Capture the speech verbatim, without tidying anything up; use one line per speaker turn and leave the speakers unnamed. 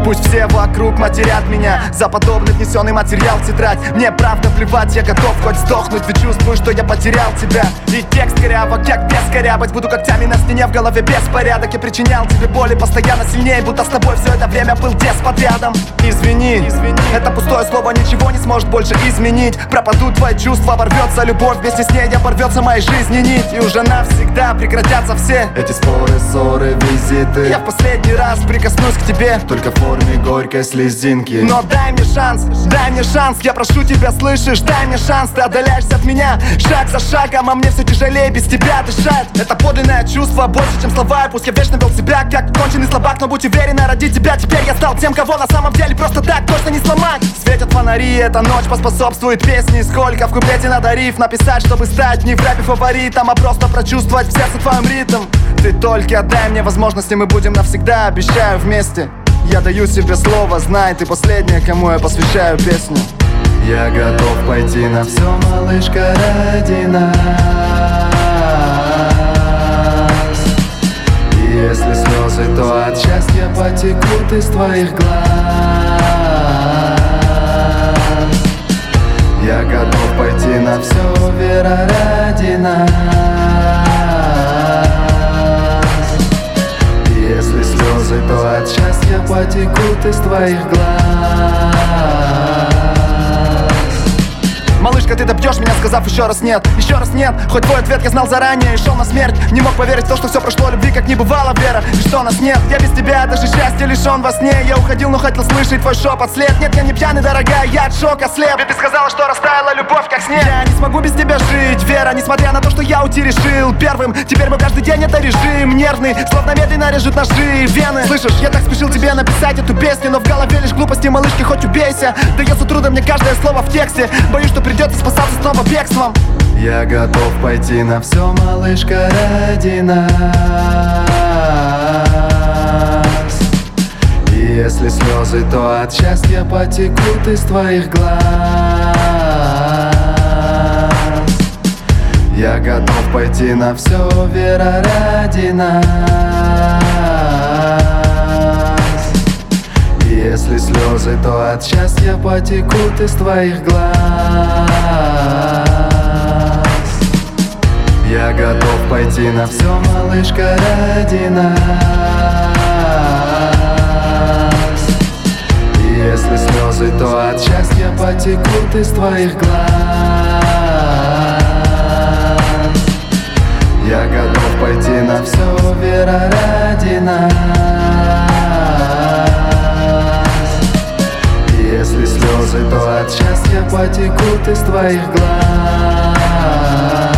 Пусть все вокруг матерят меня за подобный внесенный материал в тетрадь. Мне правда плевать, я готов хоть сдохнуть, ведь чувствую, что я потерял тебя. И текст коряво, как без корябать. Буду когтями на стене, в голове беспорядок. Я причинял тебе боли постоянно сильнее, будто с тобой все это время был деспот рядом. Извини, Извини, это пустое слово ничего не сможет больше изменить. Пропадут твои чувства, ворвется любовь, вместе с ней оборвется моей жизни нить. И уже навсегда прекратятся все
эти споры, ссоры, визиты.
Я в последний раз прикоснусь к тебе,
только в форме горькой слезинки.
Но дай мне шанс, дай мне шанс, я прошу тебя, слышишь? Дай мне шанс, ты отдаляешься от меня шаг за шагом, а мне все тяжелее без тебя дышать. Это подлинное чувство, больше, чем слова. И пусть я вечно вел себя как конченый слабак, но будь уверена, ради тебя теперь я стал тем, кого на самом деле просто так точно не сломать. Светят фонари, эта ночь поспособствует песни. Сколько в куплете надо риф написать, чтобы стать не в рэпе фаворитом, а просто прочувствовать в сердце твоим ритм. Ты только дай мне возможности, мы будем навсегда, обещаю, вместе. Я даю себе слово, знай, ты последняя, кому я посвящаю песню.
Я готов пойти на все, малышка, ради нас. И если слезы, то от счастья потекут из твоих глаз. Я готов пойти на все, Вера, ради нас. И если слезы, то от счастья потекут из твоих глаз.
Малышка, ты добьешь меня, сказав еще раз нет. Еще раз нет, хоть твой ответ я знал заранее и шел на смерть. Не мог поверить в то, что все прошло, любви как не бывало, Вера. И что нас нет, я без тебя даже счастья лишен во сне. Я уходил, но хотел слышать твой шепот след. Нет, я не пьяный, дорогая, я от шока слеп. Ведь ты сказала, что растаяла любовь как снег. Я не смогу без тебя жить, Вера, несмотря на то, что я уйти решил первым. Теперь мы каждый день это режим нервный, словно медленно режет ножи вены. Слышишь, я так спешил тебе написать эту песню, но в голове лишь глупости, малышки, хоть убейся. Дается трудно мне каждое слово в тексте. Боюсь, что придется спасаться снова бегством.
Я готов пойти на все, малышка, ради нас. И если слезы, то от счастья потекут из твоих глаз. Я готов пойти на все, Вера, ради нас. И если слезы, то от счастья потекут из твоих глаз. Я готов пойти на все, малышка, ради нас. И если слезы, то от счастья потекут из твоих глаз. Я готов пойти на все, Вера, ради нас. И если слезы, то от счастья потекут из твоих глаз.